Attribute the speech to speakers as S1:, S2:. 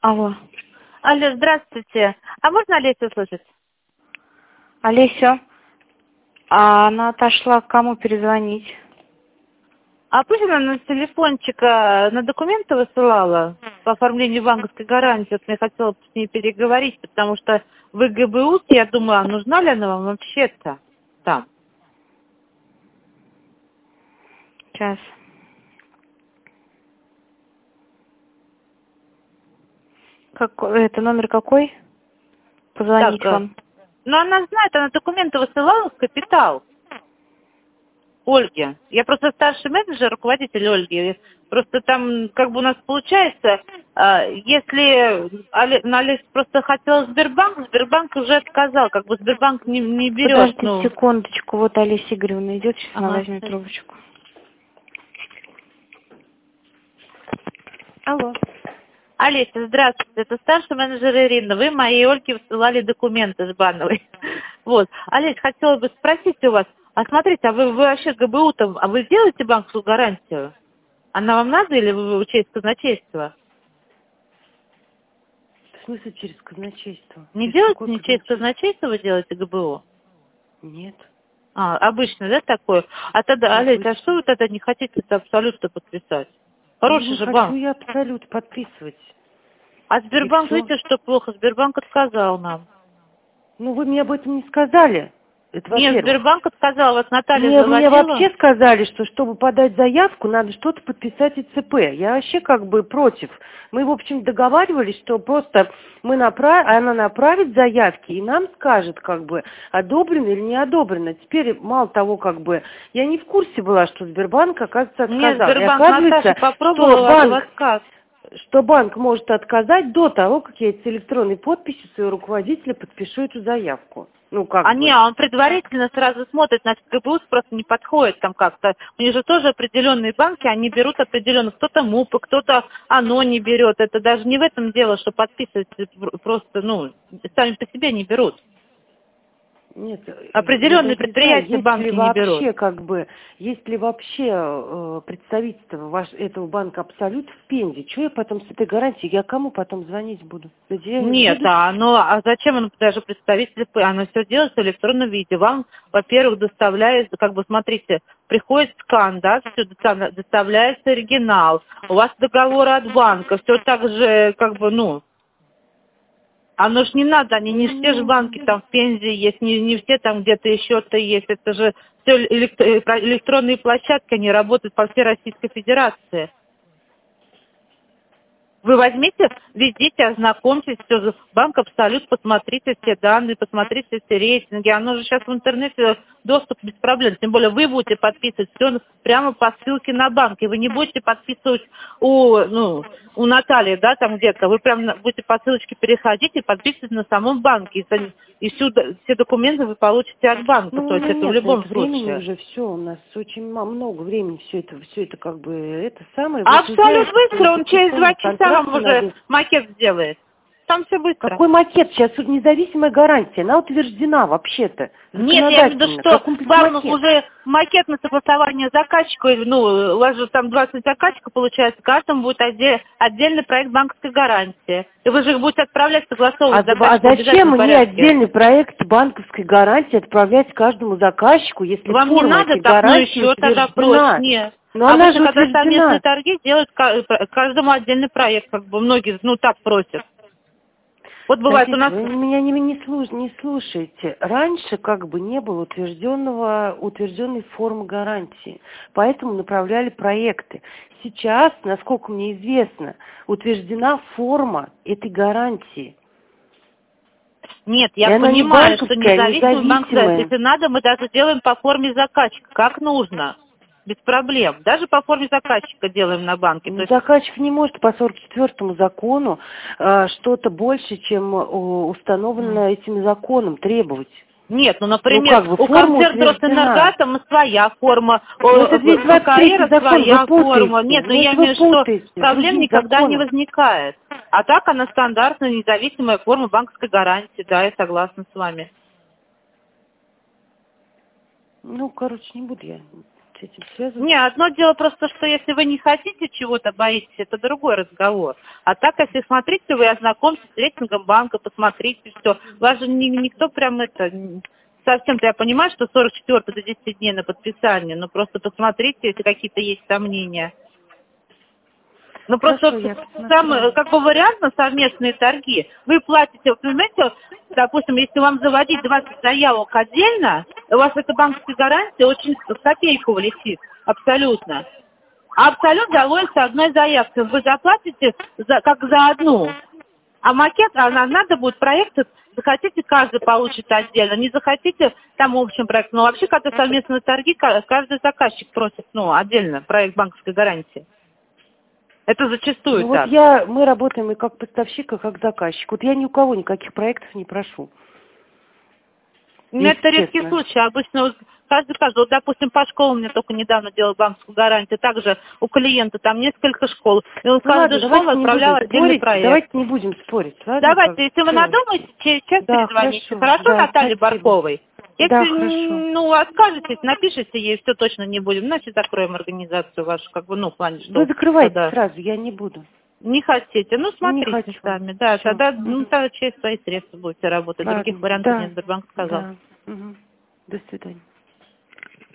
S1: Алло.
S2: Алло, здравствуйте. А можно Олесю услышать?
S1: Олеся, а она отошла, кому перезвонить?
S2: А пусть она на телефончик на документы высылала по оформлению банковской гарантии. Вот я хотела с ней переговорить, потому что в ГБУ, я думаю, а нужна ли она вам вообще-то там?
S1: Сейчас. Это номер какой? Позвонить
S2: Так,
S1: вам.
S2: ну она знает, она документы высылала в Капитал. Ольге. Я просто старший менеджер, руководитель Ольги. Просто там как бы у нас получается, если Олеся просто хотела Сбербанк, Сбербанк уже отказал, как бы Сбербанк не берет.
S1: Подождите секундочку, вот Олеся Игоревна идет, сейчас она возьмет трубочку. Алло.
S2: Олеся, здравствуйте, это старший менеджер Ирина. Вы моей Ольге высылали документы с Бановой. Вот. Олеся, хотела бы спросить у вас, а смотрите, а вы вообще ГБУ-то, а вы делаете банковскую гарантию? Она вам надо или вы через казначейство?
S3: В смысле через казначейство?
S2: Не делаете, не через казначейство вы делаете ГБУ?
S3: Нет.
S2: А, обычно, да, такое? А тогда, Олеся, а что вы тогда не хотите это абсолютно подписать? Хороший же банк.
S3: Не хочу я абсолют подписывать.
S2: А Сбербанк, видите, что плохо? Сбербанк отказал нам.
S3: Ну, вы мне об этом не сказали. Это,
S2: Нет, Сбербанк отказал, вас Наталья
S3: Мне
S2: заводила.
S3: вообще сказали, что чтобы подать заявку, надо что-то подписать ИЦП. Я вообще как бы против. Мы, в общем, договаривались, что просто она направит заявки и нам скажет, как бы, одобрено или не одобрено. Теперь, мало того, как бы, я не в курсе была, что Сбербанк, оказывается, отказал.
S2: Нет, Сбербанк,
S3: и оказывается,
S2: Наташа попробовала
S3: что банк может отказать до того, как я с электронной подписью своего руководителя подпишу эту заявку. Ну, как бы.
S2: Не, он предварительно сразу смотрит, значит, ГБУ просто не подходит там как-то. У них же тоже определенные банки, они берут определенно, кто-то МУПы, кто-то ОНО не берет. Это даже не в этом дело, что подписывать просто, сами по себе не берут.
S3: Нет,
S2: определенные предприятия банки не берут.
S3: Есть ли вообще представительство этого банка Абсолют в Пензе? Что я потом с этой гарантией? Я кому потом звонить буду?
S2: Нет, а зачем он даже представитель? Оно все делается в электронном виде. Вам, во-первых, доставляется, смотрите, приходит скан, да, все доставляется оригинал. У вас договор от банка, все так же, оно ж не надо, не все же банки там в Пензе есть, не все там где-то еще-то есть. Это же все электронные площадки, они работают по всей Российской Федерации. Вы возьмите, введите, ознакомьтесь, все, банк Абсолют, посмотрите все данные, посмотрите все рейтинги. Оно же сейчас в интернете доступ без проблем. Тем более вы будете подписывать все прямо по ссылке на банк. И вы не будете подписывать у Натальи, да, там где-то. Вы прям будете по ссылочке переходить и подписывать на самом банке. И все документы вы получите от банка. То есть это в любом случае.
S3: Уже все, у нас очень много времени все это как бы это самое.
S2: Абсолют быстро, он через 2 часа вам уже макет сделает. Там все быстро.
S3: Какой макет? Сейчас независимая гарантия, она утверждена вообще-то.
S2: Нет, я имею в виду, что вам уже макет на согласование заказчика, у вас же там 20 заказчиков получается, каждому будет отдельный проект банковской гарантии. И вы же их будете отправлять согласовывать заказчику.
S3: А зачем мне отдельный проект банковской гарантии отправлять каждому заказчику, если
S2: вам не надо так, еще тогда проще. Нет. Обычно, когда совместные торги, делают каждому отдельный проект, многие, так просят. Вот бывает у нас...
S3: Вы меня не слушаете. Раньше не было утвержденной формы гарантии, поэтому направляли проекты. Сейчас, насколько мне известно, утверждена форма этой гарантии.
S2: Нет, я понимаю, что независимый банк, если надо, мы даже делаем по форме заказчика, как нужно. Без проблем. Даже по форме заказчика делаем на банке.
S3: Заказчик не может по 44-му закону что-то больше, чем установлено этим законом, требовать.
S2: Нет, например, у концерна Росэнергатом своя форма, у КР своя форма. Нет, я имею в виду, что проблем никогда не возникает. А так она стандартная, независимая форма банковской гарантии. Да, я согласна с вами.
S3: Не буду я... с этим связано?
S2: Не, одно дело просто, что если вы не хотите чего-то, боитесь, это другой разговор. А так, если смотрите, вы ознакомьтесь с рейтингом банка, посмотрите все. Вас же никто прям это... Совсем-то я понимаю, что 44 до 10 дней на подписание, но просто посмотрите, если какие-то есть сомнения. Ну просто самый, как бы вариант на совместные торги. Вы платите, вы понимаете, допустим, если вам заводить 20 заявок отдельно, у вас эта банковская гарантия очень в копейку вылетит. Абсолютно. А абсолют заводится одной заявкой. Вы заплатите как за одну. А макет, надо будет проекты, захотите, каждый получит отдельно, не захотите, там общим проект. Но вообще, когда совместные торги, каждый заказчик просит, отдельно проект банковской гарантии. Это зачастую так.
S3: Вот мы работаем и как поставщик, и как заказчик. Вот я ни у кого никаких проектов не прошу.
S2: Это редкий случай. Обычно каждый. Вот, допустим, по школам мне только недавно делал банковскую гарантию. Также у клиента там несколько школ. И он каждую школу отправлял отдельный проект.
S3: Давайте не будем спорить. Ладно,
S2: давайте, если вы надумаете, через час перезвоните. Хорошо, да, Наталье Барковой? Если, откажетесь, напишите ей, все точно не будем. Значит, закроем организацию вашу, в плане, что...
S3: Вы закрываете сразу, я не буду.
S2: Не хотите? Смотрите сами. Да, тогда, через свои средства будете работать. Других вариантов нет, Сбербанк сказал.
S3: Да. Угу. До свидания.